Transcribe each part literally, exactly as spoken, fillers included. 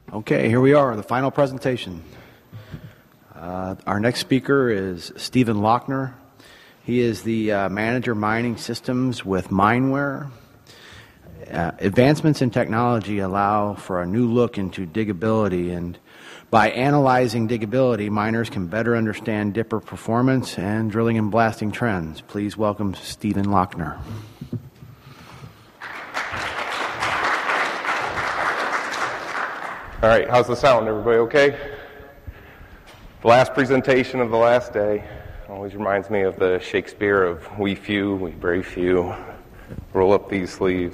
Okay, here we are, the final presentation. Uh, our next speaker is Stephen Lochner. He is the uh, manager mining systems with Mineware. Uh, advancements in technology allow for a new look into diggability, and by analyzing diggability, miners can better understand dipper performance and drilling and blasting trends. Please welcome Stephen Lochner. All right, how's the sound? Everybody okay? The last presentation of the last day always reminds me of the Shakespeare of we few, we brave few, roll up these sleeves.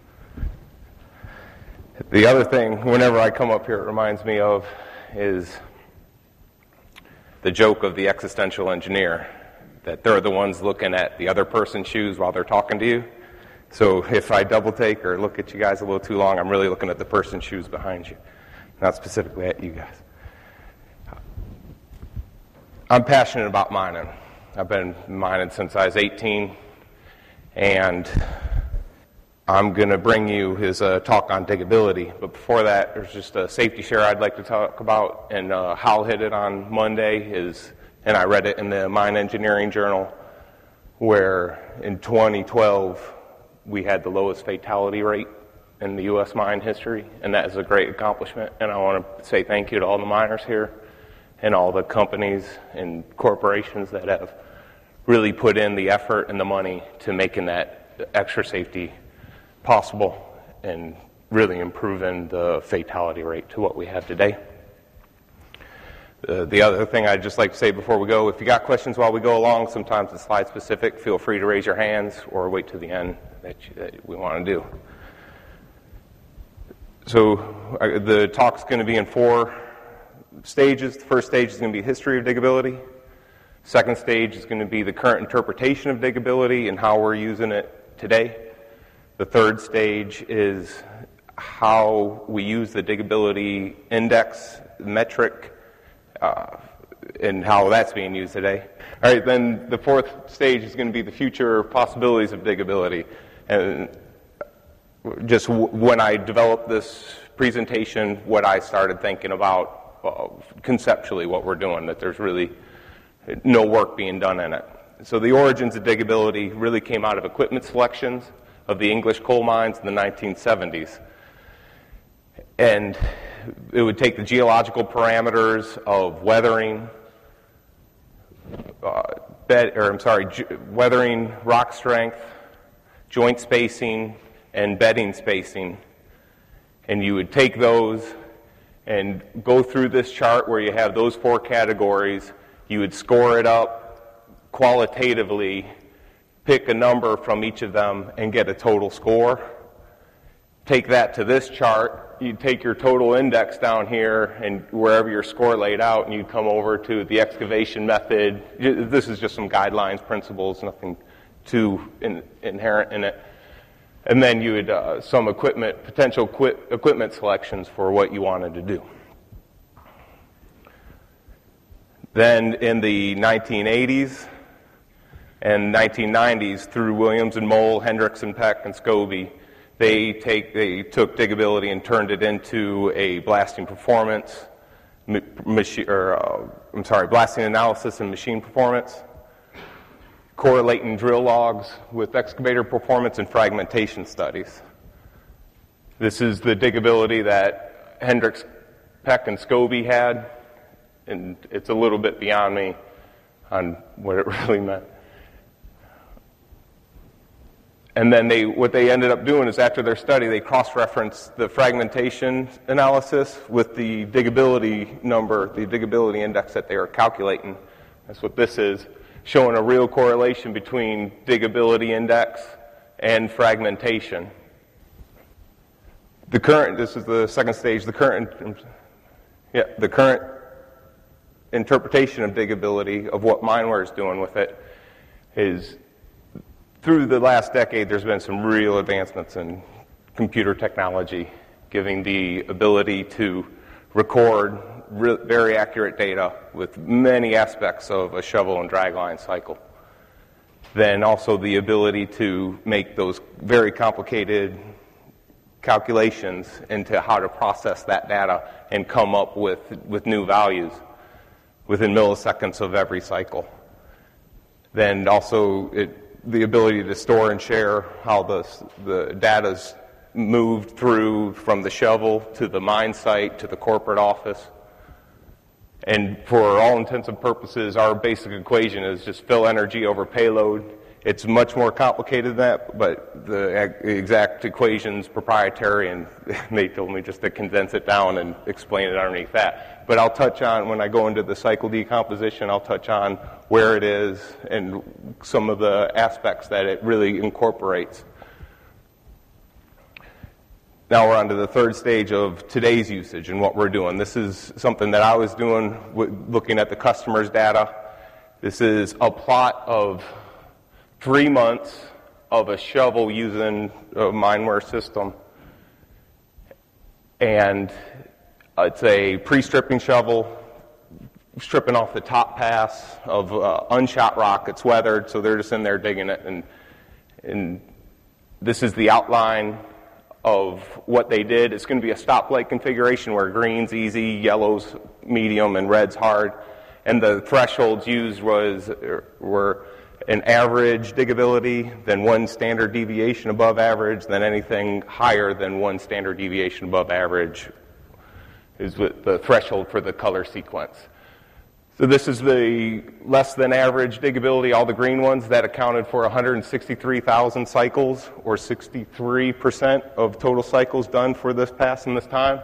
The other thing, whenever I come up here, it reminds me of is the joke of the existential engineer, that they're the ones looking at the other person's shoes while they're talking to you. So if I double take or look at you guys a little too long, I'm really looking at the person's shoes behind you, not specifically at you guys. I'm passionate about mining. I've been mining since I was eighteen, and I'm going to bring you his uh, talk on diggability. But before that, there's just a safety share I'd like to talk about, and uh, Hal hit it on Monday, is, and I read it in the Mine Engineering Journal, where in twenty twelve we had the lowest fatality rate in the U S mine history, and that is a great accomplishment. And I want to say thank you to all the miners here and all the companies and corporations that have really put in the effort and the money to making that extra safety possible and really improving the fatality rate to what we have today. Uh, the other thing I'd just like to say before we go, if you got questions while we go along, sometimes it's slide specific, feel free to raise your hands or wait to the end that, you, that we want to do. So uh, the talk's going to be in four stages. The first stage is going to be history of diggability. Second stage is going to be the current interpretation of diggability and how we're using it today. The third stage is how we use the diggability index metric uh, and how that's being used today. All right, then the fourth stage is going to be the future possibilities of diggability. And just w- when I developed this presentation, what I started thinking about uh, conceptually what we're doing, that there's really no work being done in it. So the origins of diggability really came out of equipment selections of the English coal mines in the nineteen seventies. And it would take the geological parameters of weathering, uh, bed, or I'm sorry, ge- weathering, rock strength, joint spacing, and bedding spacing. And you would take those and go through this chart where you have those four categories. You would score it up qualitatively, pick a number from each of them, and get a total score. Take that to this chart. You take your total index down here, and wherever your score laid out, and you come over to the excavation method. This is just some guidelines, principles, nothing too in, inherent in it. And then you would uh, some equipment, potential equi- equipment selections for what you wanted to do. Then in the nineteen eighties and nineteen nineties, through Williams and Moll, Hendricks and Peck and Scobie, they take they took diggability and turned it into a blasting performance, machi- or uh, I'm sorry, blasting analysis and machine performance, correlating drill logs with excavator performance and fragmentation studies. This is the diggability that Hendricks, Peck, and Scobie had, and it's a little bit beyond me on what it really meant. And then they, what they ended up doing is after their study, they cross-referenced the fragmentation analysis with the diggability number, the diggability index that they were calculating. That's what this is, showing a real correlation between diggability index and fragmentation. The current, this is the second stage, the current, yeah, the current interpretation of diggability, of what Mineware is doing with it, is through the last decade there's been some real advancements in computer technology, giving the ability to record re- very accurate data with many aspects of a shovel and dragline cycle. Then also the ability to make those very complicated calculations into how to process that data and come up with, with new values within milliseconds of every cycle. Then also it, the ability to store and share how the, the data's moved through from the shovel to the mine site to the corporate office. And for all intents and purposes, our basic equation is just fill energy over payload. It's much more complicated than that, but the exact equation's proprietary, and they told me just to condense it down and explain it underneath that. But I'll touch on, when I go into the cycle decomposition, I'll touch on where it is and some of the aspects that it really incorporates. Now we're on to the third stage of today's usage and what we're doing. This is something that I was doing looking at the customer's data. This is a plot of three months of a shovel using a Mindware system. And it's a pre-stripping shovel, stripping off the top pass of uh, unshot rock. It's weathered, so they're just in there digging it. And, and this is the outline of what they did. It's going to be a stoplight configuration where green's easy, yellow's medium, and red's hard. And the thresholds used was were an average diggability, then one standard deviation above average, then anything higher than one standard deviation above average is the threshold for the color sequence. So this is the less than average diggability, all the green ones, that accounted for one hundred sixty-three thousand cycles, or sixty-three percent of total cycles done for this pass in this time.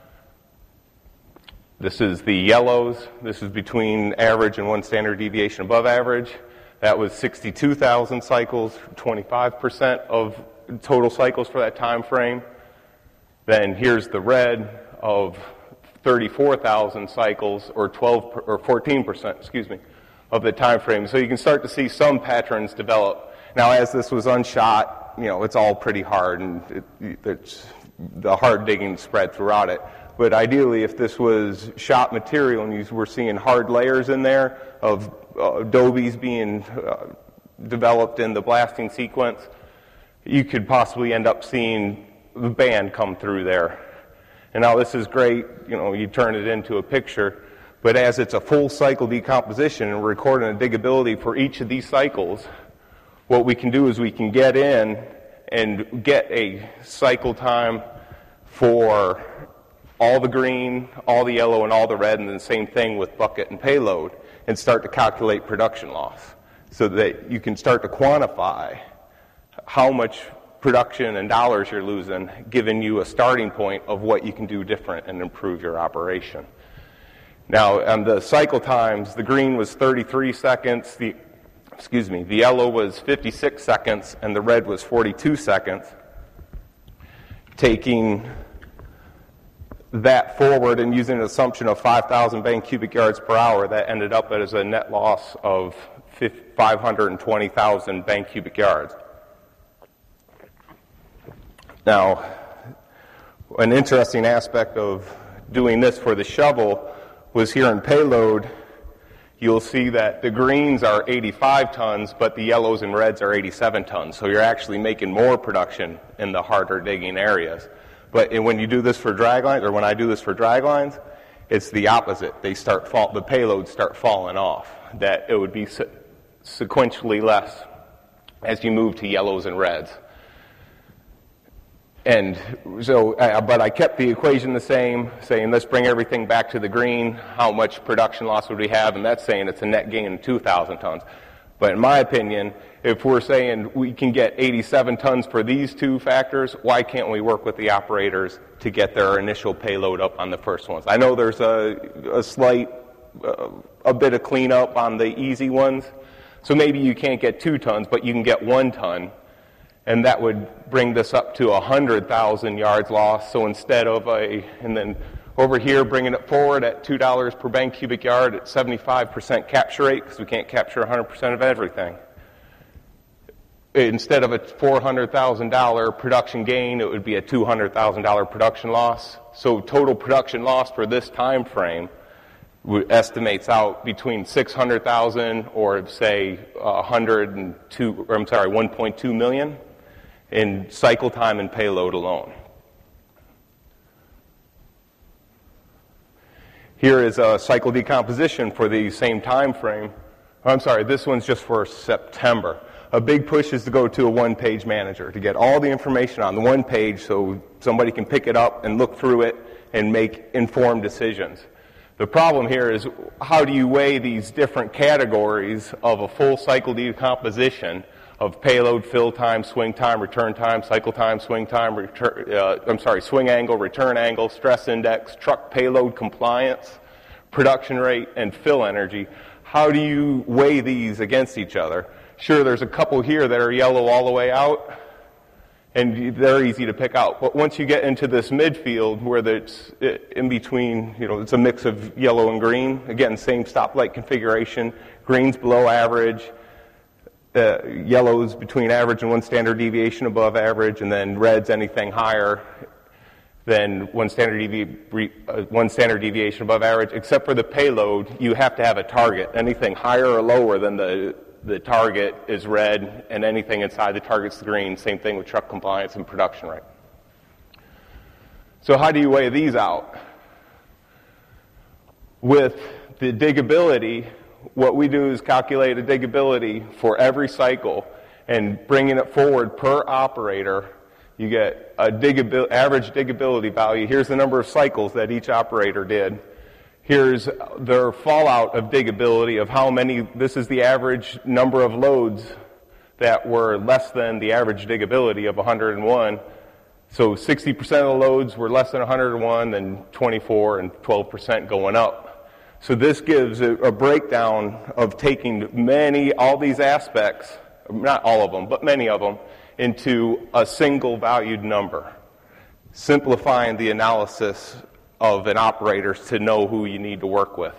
This is the yellows. This is between average and one standard deviation above average. That was sixty-two thousand cycles, twenty-five percent of total cycles for that time frame. Then here's the red of thirty-four thousand cycles, or twelve or fourteen percent, excuse me, of the time frame. So you can start to see some patterns develop. Now, as this was unshot, you know, it's all pretty hard, and it, it's the hard digging spread throughout it. But ideally, if this was shot material and you were seeing hard layers in there of uh, adobes being uh, developed in the blasting sequence, you could possibly end up seeing the band come through there. And now this is great, you know, you turn it into a picture, but as it's a full cycle decomposition and we're recording a diggability for each of these cycles, what we can do is we can get in and get a cycle time for all the green, all the yellow, and all the red, and then the same thing with bucket and payload, and start to calculate production loss so that you can start to quantify how much production and dollars you're losing, giving you a starting point of what you can do different and improve your operation. Now, on the cycle times, the green was thirty-three seconds, the, excuse me, the yellow was fifty-six seconds, and the red was forty-two seconds. Taking that forward and using an assumption of five thousand bang cubic yards per hour, that ended up as a net loss of five hundred twenty thousand bang cubic yards. Now, an interesting aspect of doing this for the shovel was here in payload, you'll see that the greens are eighty-five tons, but the yellows and reds are eighty-seven tons. So you're actually making more production in the harder digging areas. But when you do this for drag lines, or when I do this for drag lines, it's the opposite. They start fall, the payloads start falling off. That it would be se- sequentially less as you move to yellows and reds. And so, uh, but I kept the equation the same, saying let's bring everything back to the green. How much production loss would we have? And that's saying it's a net gain of two thousand tons. But in my opinion, if we're saying we can get eighty-seven tons for these two factors, why can't we work with the operators to get their initial payload up on the first ones? I know there's a, a slight, uh, a bit of cleanup on the easy ones. So maybe you can't get two tons, but you can get one ton. And that would bring this up to one hundred thousand yards lost. So instead of a, and then over here bringing it forward at two dollars per bang cubic yard at seventy-five percent capture rate, because we can't capture one hundred percent of everything. Instead of a four hundred thousand dollars production gain, it would be a two hundred thousand dollars production loss. So total production loss for this time frame estimates out between six hundred thousand or say one hundred two, or I'm sorry, one point two million in cycle time and payload alone. Here is a cycle decomposition for the same time frame. I'm sorry, this one's just for September. A big push is to go to a one-page manager, to get all the information on the one page so somebody can pick it up and look through it and make informed decisions. The problem here is, how do you weigh these different categories of a full cycle decomposition of payload, fill time, swing time, return time, cycle time, swing time, return, uh, I'm sorry, swing angle, return angle, stress index, truck payload compliance, production rate, and fill energy? How do you weigh these against each other? Sure, there's a couple here that are yellow all the way out, and they're easy to pick out. But once you get into this midfield where it's in between, you know, it's a mix of yellow and green. Again, same stoplight configuration. Green's below average. Uh, yellow's between average and one standard deviation above average, and then red's anything higher than one standard, devi- uh, one standard deviation above average. Except for the payload, you have to have a target. Anything higher or lower than the the target is red, and anything inside the target's green. Same thing with truck compliance and production rate. So how do you weigh these out? With the digability, what we do is calculate a digability for every cycle, and bringing it forward per operator, you get a digabil- average digability value. Here's the number of cycles that each operator did. Here's their fallout of digability of how many, this is the average number of loads that were less than the average digability of one hundred one. So sixty percent of the loads were less than one hundred one, then twenty-four and twelve percent going up. So this gives a, a breakdown of taking many, all these aspects, not all of them, but many of them, into a single valued number, simplifying the analysis of an operator to know who you need to work with.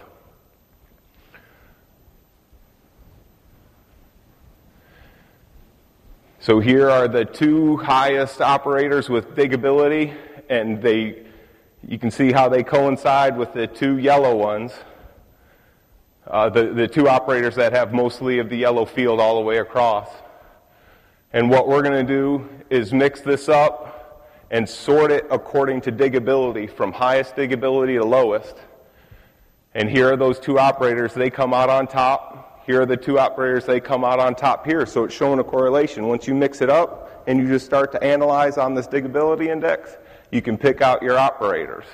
So here are the two highest operators with digability, and they, you can see how they coincide with the two yellow ones. Uh, the, the two operators that have mostly of the yellow field all the way across. And what we're going to do is mix this up and sort it according to digability, from highest digability to lowest. And here are those two operators, they come out on top. Here are the two operators, they come out on top here. So it's showing a correlation. Once you mix it up and you just start to analyze on this digability index, you can pick out your operators.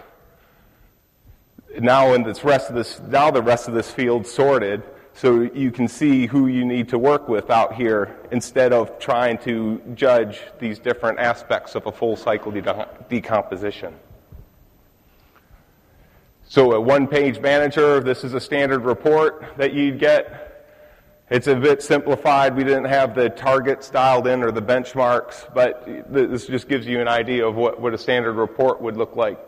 Now in this rest of this, now the rest of this field sorted, so you can see who you need to work with out here instead of trying to judge these different aspects of a full cycle de- decomposition. So a one-page manager, this is a standard report that you'd get. It's a bit simplified. We didn't have the targets dialed in or the benchmarks, but this just gives you an idea of what, what a standard report would look like.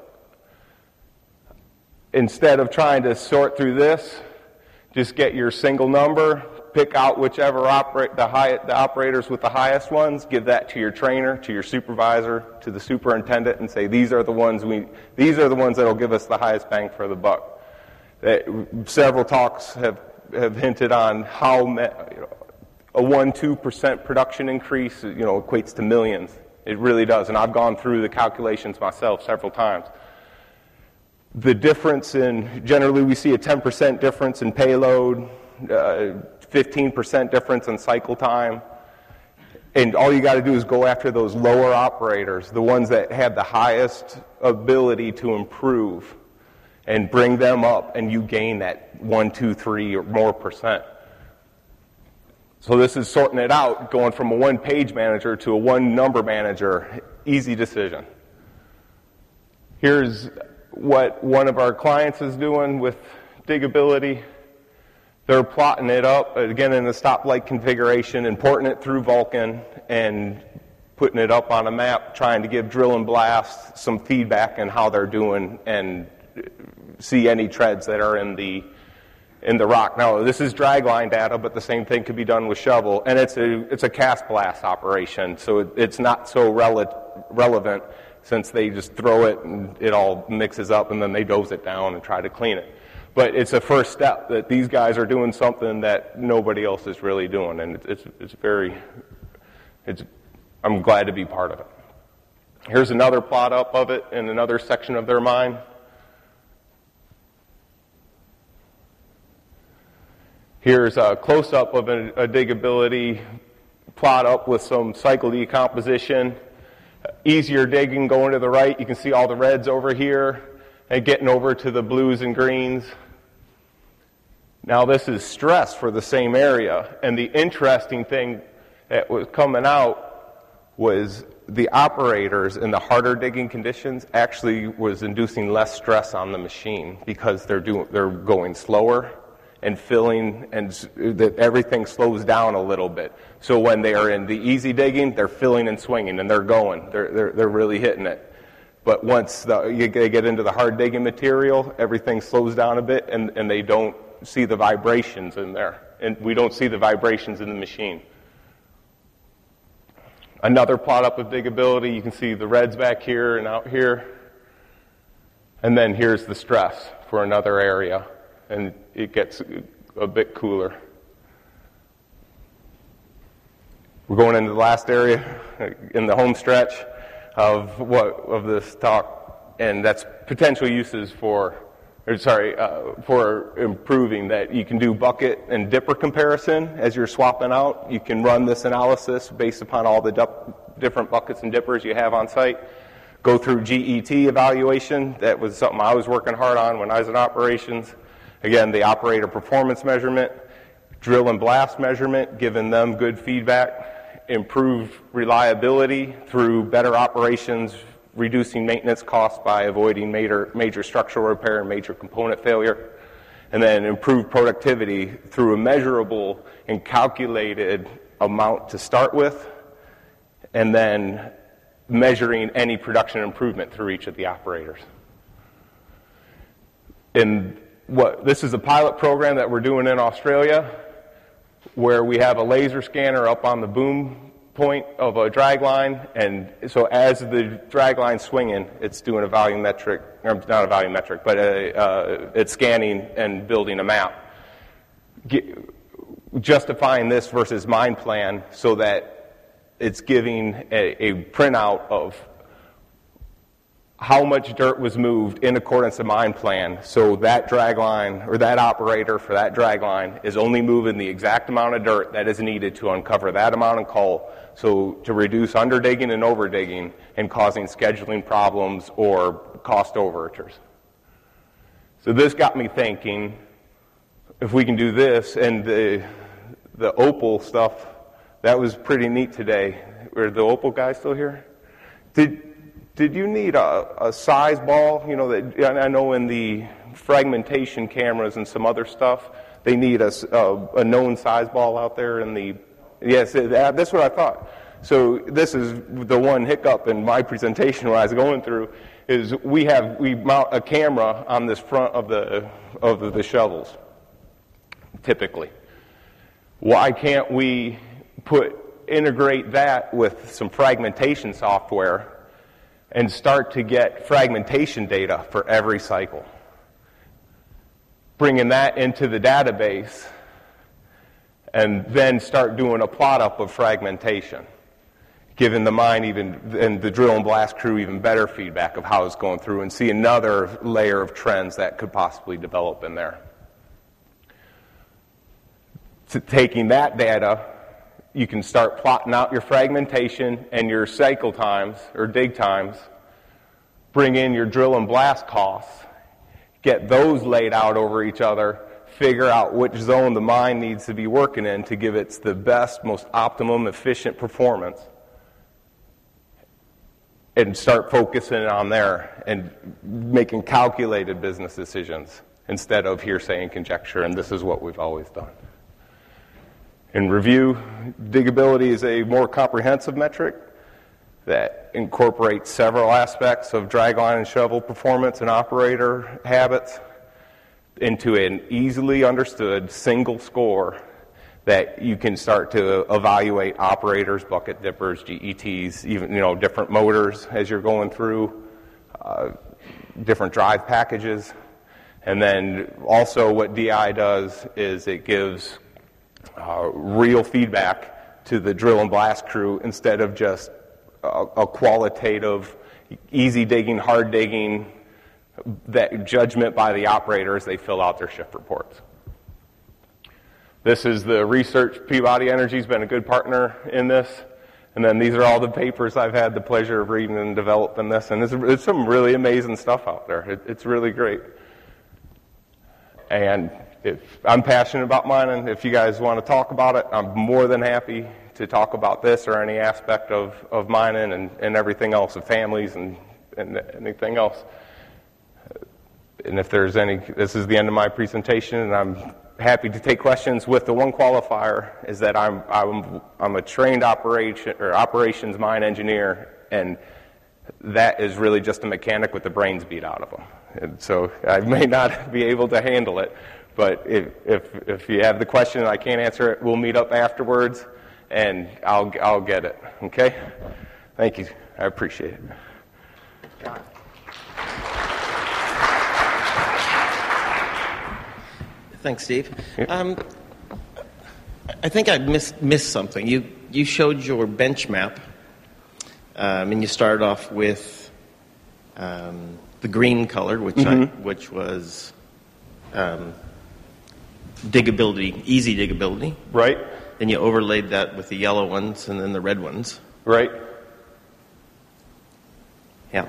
Instead of trying to sort through this, just get your single number, pick out whichever operate the, high, the operators with the highest ones, give that to your trainer, to your supervisor, to the superintendent, and say these are the ones we these are the ones that'll give us the highest bang for the buck. That, several talks have, have hinted on how you know, a one two percent production increase you know equates to millions. It really does, and I've gone through the calculations myself several times. The difference in, generally we see a ten percent difference in payload, uh, fifteen percent difference in cycle time, and all you got to do is go after those lower operators, the ones that have the highest ability to improve, and bring them up, and you gain that one, two, three or more percent. So this is sorting it out, going from a one-page manager to a one-number manager. Easy decision. Here's what one of our clients is doing with digability. They're plotting it up, again, in a stoplight configuration, importing it through Vulkan, and putting it up on a map, trying to give drill and blast some feedback on how they're doing and see any treads that are in the in the rock. Now, this is dragline data, but the same thing could be done with shovel, and it's a it's a cast blast operation, so it, it's not so rele- relevant since they just throw it and it all mixes up, and then they dose it down and try to clean it. But it's a first step that these guys are doing something that nobody else is really doing, and it's it's, it's very it's I'm glad to be part of it. Here's another plot up of it in another section of their mine. Here's a close-up of a, a diggability plot up with some cycle decomposition. Easier digging going to the right. You can see all the reds over here and getting over to the blues and greens. Now this is stress for the same area, and the interesting thing that was coming out was the operators in the harder digging conditions actually was inducing less stress on the machine because they're doing they're going slower and filling, and that everything slows down a little bit. So when they are in the easy digging, they're filling and swinging, and they're going. They're they're, they're really hitting it. But once the, you get into the hard digging material, everything slows down a bit, and, and they don't see the vibrations in there. And we don't see the vibrations in the machine. Another plot up of diggability, you can see the reds back here and out here. And then here's the stress for another area. And it gets a bit cooler. We're going into the last area in the home stretch of what of this talk, and that's potential uses for, or sorry, uh, for improving that. You can do bucket and dipper comparison as you're swapping out. You can run this analysis based upon all the du- different buckets and dippers you have on site. Go through G E T evaluation. That was something I was working hard on when I was in operations. Again, the operator performance measurement, drill and blast measurement, giving them good feedback, improved reliability through better operations, reducing maintenance costs by avoiding major, major structural repair and major component failure, and then improved productivity through a measurable and calculated amount to start with, and then measuring any production improvement through each of the operators. In What, this is a pilot program that we're doing in Australia where we have a laser scanner up on the boom point of a drag line, and so as the drag line's swinging, it's doing a volumetric, or not a volumetric, but a, uh, it's scanning and building a map. Get, justifying this versus mine plan so that it's giving a, a printout of how much dirt was moved in accordance to mine plan, so that drag line, or that operator for that drag line, is only moving the exact amount of dirt that is needed to uncover that amount of coal, so to reduce underdigging and overdigging and causing scheduling problems or cost overagers. So this got me thinking, if we can do this, and the, the Opal stuff, that was pretty neat today. Are the Opal guys still here? Did Did you need a, a size ball? You know, that I know in the fragmentation cameras and some other stuff, they need a, a, a known size ball out there in the. Yes, that's what I thought. So this is the one hiccup in my presentation when I was going through, is we have we mount a camera on this front of the of the, the shovels. Typically, why can't we put integrate that with some fragmentation software and start to get fragmentation data for every cycle? Bringing that into the database, and then start doing a plot up of fragmentation, giving the mine even, and the drill and blast crew even better feedback of how it's going through, and see another layer of trends that could possibly develop in there. So taking that data, you can start plotting out your fragmentation and your cycle times, or dig times, bring in your drill and blast costs, get those laid out over each other, figure out which zone the mine needs to be working in to give it the best, most optimum, efficient performance, and start focusing on there and making calculated business decisions instead of hearsay and conjecture, and this is what we've always done. In review, diggability is a more comprehensive metric that incorporates several aspects of dragline and shovel performance and operator habits into an easily understood single score that you can start to evaluate operators, bucket dippers, G E Ts, even, you know, different motors as you're going through, uh, different drive packages. And then also what D I does is it gives Uh, real feedback to the drill and blast crew instead of just a, a qualitative, easy digging, hard digging, that judgment by the operator as they fill out their shift reports. This is the research. Peabody Energy's been a good partner in this. And then these are all the papers I've had the pleasure of reading and developing this. And it's, it's some really amazing stuff out there. It, it's really great. And if I'm passionate about mining, if you guys want to talk about it, I'm more than happy to talk about this or any aspect of, of mining and, and everything else, of families and, and anything else. And if there's any, this is the end of my presentation, and I'm happy to take questions. With the one qualifier is that I'm I'm I'm a trained operation or operations mine engineer, and that is really just a mechanic with the brains beat out of them. And so I may not be able to handle it, but if if if you have the question and I can't answer it, we'll meet up afterwards, and I'll I'll get it. Okay? Thank you. I appreciate it. Got it. Thanks, Steve. Um, I think I missed, missed something. You you showed your bench map, um, and you started off with um, the green color, which mm-hmm. I, which was um, diggability, easy diggability. Right. Then you overlaid that with the yellow ones, and then the red ones. Right. Yeah.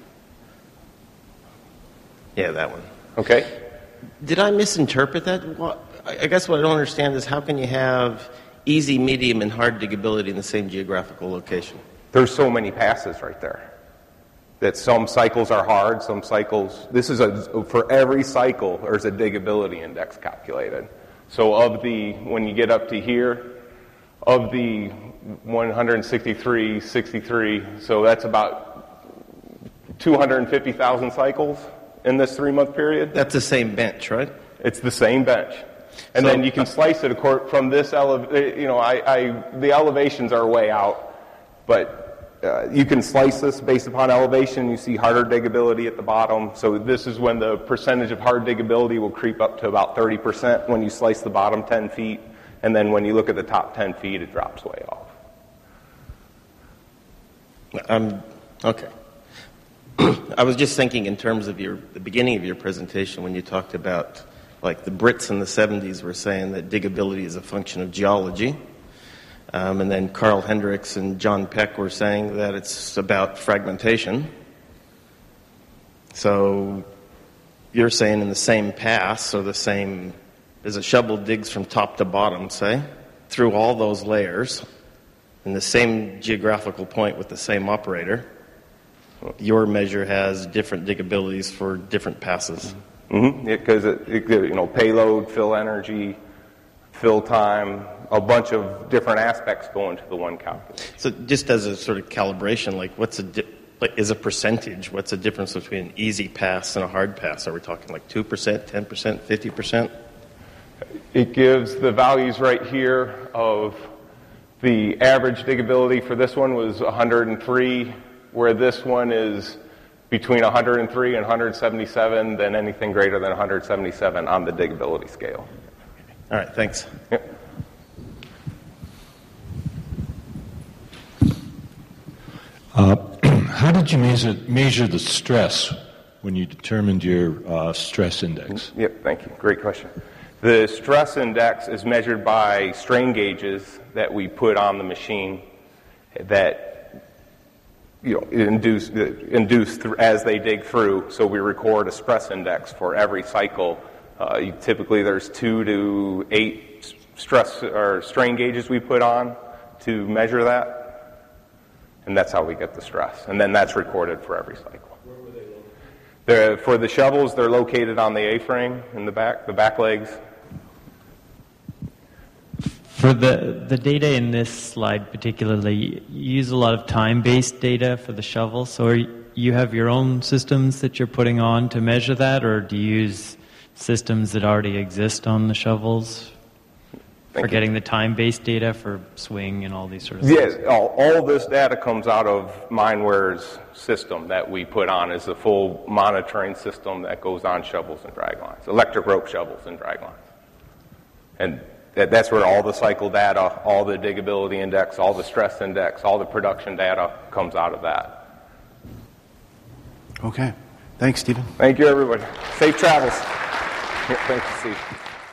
Yeah, that one. Okay. Did I misinterpret that? Well, I guess what I don't understand is how can you have easy, medium, and hard diggability in the same geographical location? There's so many passes right there that some cycles are hard, some cycles... This is a... For every cycle, there's a diggability index calculated. So of the... When you get up to here, of the one sixty-three, sixty-three, so that's about two hundred fifty thousand cycles in this three-month period. That's the same bench, right? It's the same bench. And so, then you can slice it from this, ele- you know, I, I, the elevations are way out, but uh, you can slice this based upon elevation. You see harder diggability at the bottom. So this is when the percentage of hard diggability will creep up to about thirty percent when you slice the bottom ten feet. And then when you look at the top ten feet, it drops way off. Um, okay. I was just thinking in terms of your the beginning of your presentation when you talked about, like, the Brits in the seventies were saying that diggability is a function of geology. Um, and then Carl Hendricks and John Peck were saying that it's about fragmentation. So you're saying in the same pass, or the same, as a shovel digs from top to bottom, say, through all those layers, in the same geographical point with the same operator, your measure has different diggabilities for different passes. Mm-hmm. Because it, it, it, you know, payload, fill energy, fill time, a bunch of different aspects go into the one calculation. So just as a sort of calibration, like what's a di- like is a percentage? What's the difference between an easy pass and a hard pass? Are we talking like two percent, ten percent, fifty percent? It gives the values right here of the average diggability for this one was one hundred three. Where this one is between one hundred three and one hundred seventy-seven, then anything greater than one hundred seventy-seven on the diggability scale. All right, thanks. Yep. Uh, how did you measure, measure the stress when you determined your uh, stress index? Yep, thank you. Great question. The stress index is measured by strain gauges that we put on the machine that you know, induce, induce th- as they dig through. So we record a stress index for every cycle. Uh, you, typically, there's two to eight stress or strain gauges we put on to measure that, and that's how we get the stress. And then that's recorded for every cycle. Where were they located? They're, for the shovels, they're located on the A-frame in the back, the back legs. For the, the data in this slide particularly, you use a lot of time-based data for the shovel. So are you have your own systems that you're putting on to measure that, or do you use systems that already exist on the shovels Thank for you. getting the time-based data for swing and all these sort of yes, things? Yes, all, all this data comes out of Mineware's system that we put on as a full monitoring system that goes on shovels and drag lines, electric rope shovels and drag lines. And That, that's where all the cycle data, all the diggability index, all the stress index, all the production data comes out of that. Okay. Thanks, Stephen. Thank you, everybody. Safe travels. Yeah, thank you, Steve.